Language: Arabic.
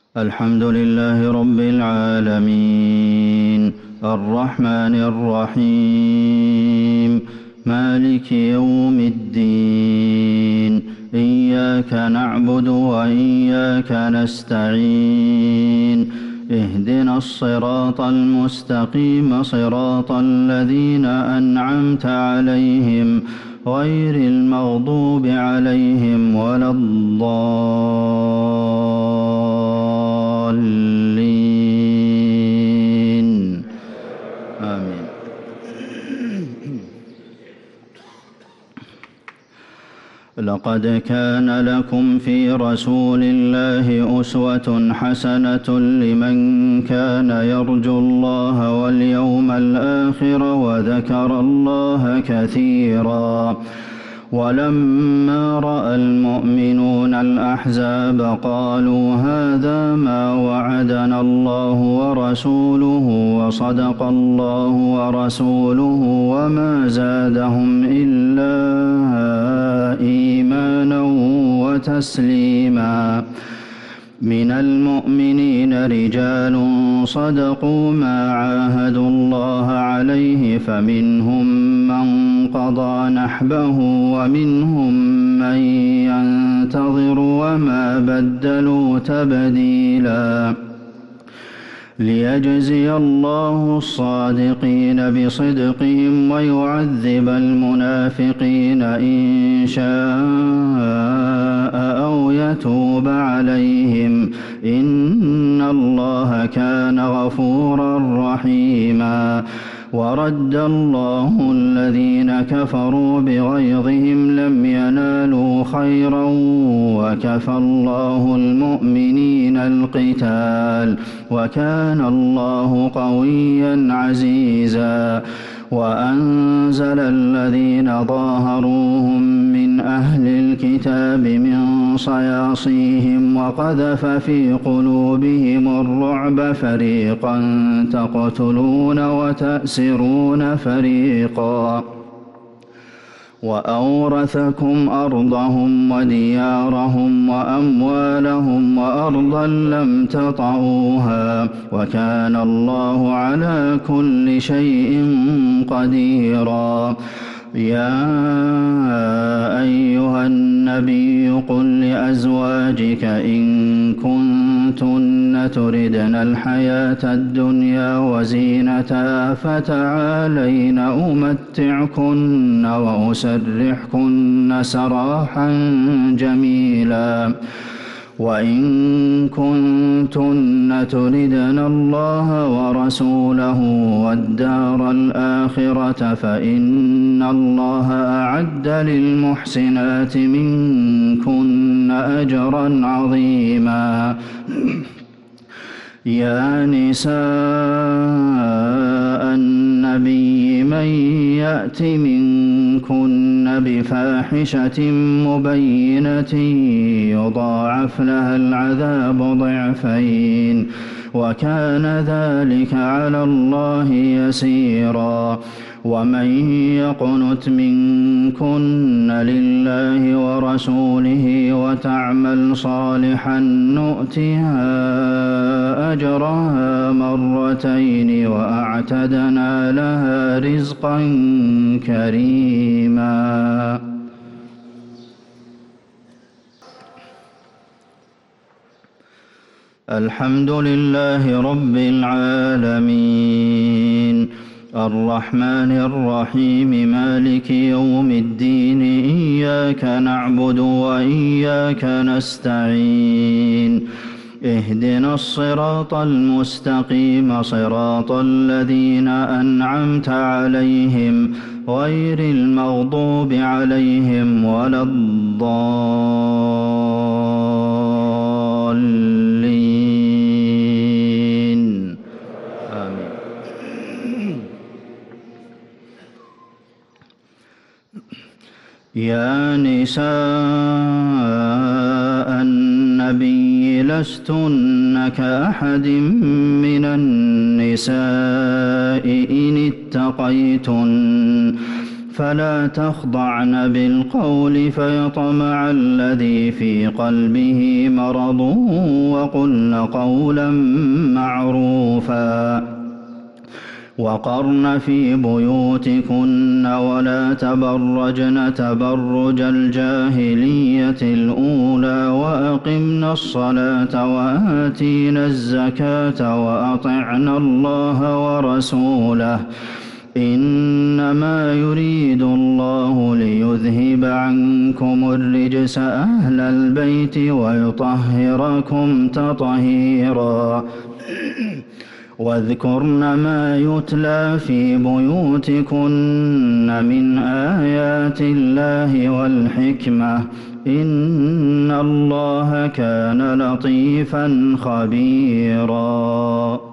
الحمد لله رب العالمين الرحمن الرحيم مالك يوم الدين إياك نعبد وإياك نستعين اهدنا الصراط المستقيم صراط الذين أنعمت عليهم غير المغضوب عليهم ولا الضالين آمين. لقد كان لكم في رسول الله أسوة حسنة لمن كان يرجو الله واليوم الآخر وذكر الله كثيرا. ولما رأى المؤمنون الأحزاب قالوا هذا ما وعدنا الله ورسوله وصدق الله ورسوله وما زادهم إلا إيمانا وتسليما. من المؤمنين رجال صدقوا ما عاهدوا الله عليه فمنهم من قضى نحبه ومنهم من ينتظر وما بدلوا تبديلا. ليجزي الله الصادقين بصدقهم ويعذب المنافقين إن شاء أو يتوب عليهم إن الله كان غفورا رحيما. ورد الله الذين كفروا بغيظهم لم ينالوا خيرا وكفى الله المؤمنين القتال وكان الله قويا عزيزا. وأنزل الذين ظاهروهم من أهل الكتاب من صياصيهم وقذف في قلوبهم الرعب فريقا تقتلون وتأسرون فريقا. وأورثكم أرضهم وديارهم وأموالهم وأرضا لم تطئوها وكان الله على كل شيء قديرا. يا أيها النبي قل لأزواجك إن كنتن تردن الحياة الدنيا وزينتها فتعالين أمتعكن وأسرحكن سراحا جميلا. وإن كنتن تردن الله ورسوله والدار الآخرة فإن الله أعد للمحسنات منكن أجرا عظيما. يا نساء النبي من يأت منكن بفاحشة مبينة يضاعف لها العذاب ضعفين وكان ذلك على الله يسيرا. ومن يقنت منكن لله ورسوله وتعمل صالحا نؤتها أجرها مرتين وأعتدنا لها رزقا كريما. الحمد لله رب العالمين الرحمن الرحيم مالك يوم الدين إياك نعبد وإياك نستعين اهدنا الصراط المستقيم صراط الذين أنعمت عليهم غير المغضوب عليهم ولا الضالين آمين. يا نساء النبي لستن كأحد من النساء إن اتقيتن فلا تخضعن بالقول فيطمع الذي في قلبه مرض وقلن قولا معروفا وقرن في بيوتكن ولا تبرجن تبرج الجاهلية الأولى وأقمنا الصلاة وآتينا الزكاة وأطعنا الله ورسوله إنما يريد الله ليذهب عنكم الرجس أهل البيت ويطهركم تطهيرا واذكرن ما يتلى في بيوتكن من آيات الله والحكمة إن الله كان لطيفا خبيرا